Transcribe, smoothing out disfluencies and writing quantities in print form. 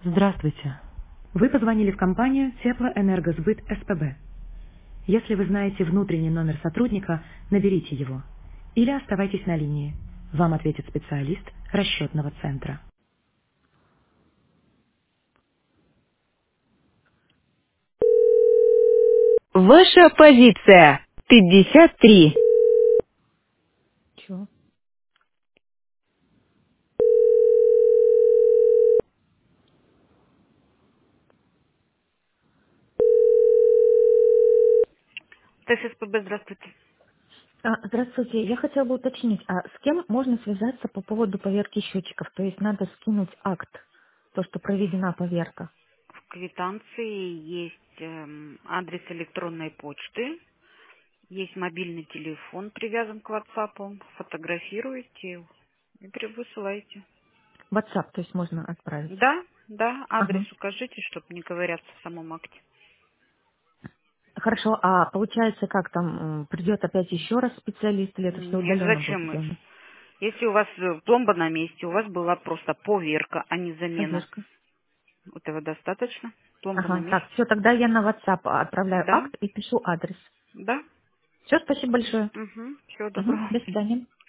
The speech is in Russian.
Здравствуйте. Вы позвонили в компанию Теплоэнергосбыт СПБ. Если вы знаете внутренний номер сотрудника, наберите его. Или оставайтесь на линии. Вам ответит специалист расчетного центра. Ваша позиция 53. Чё? ТССПБ, здравствуйте. Здравствуйте. Я хотела бы уточнить, а с кем можно связаться по поводу поверки счетчиков? То есть надо скинуть акт, то, что проведена поверка. В квитанции есть адрес электронной почты, есть мобильный телефон, привязан к WhatsApp, фотографируете и высылаете. WhatsApp, то есть можно отправить. Да, да, адрес Ага. укажите, чтобы не говорят в самом акте. Хорошо, а получается, как там, придет опять еще раз специалист, или это все Нет, удаленно будет зачем? сделано? Если у вас пломба на месте, у вас была просто поверка, а не замена. Проверка. Этого достаточно. Пломба на Ага, месте. так, все, тогда я на WhatsApp отправляю Да, акт и пишу адрес. да. Все, спасибо большое. Угу. Всего Угу, доброго. до свидания.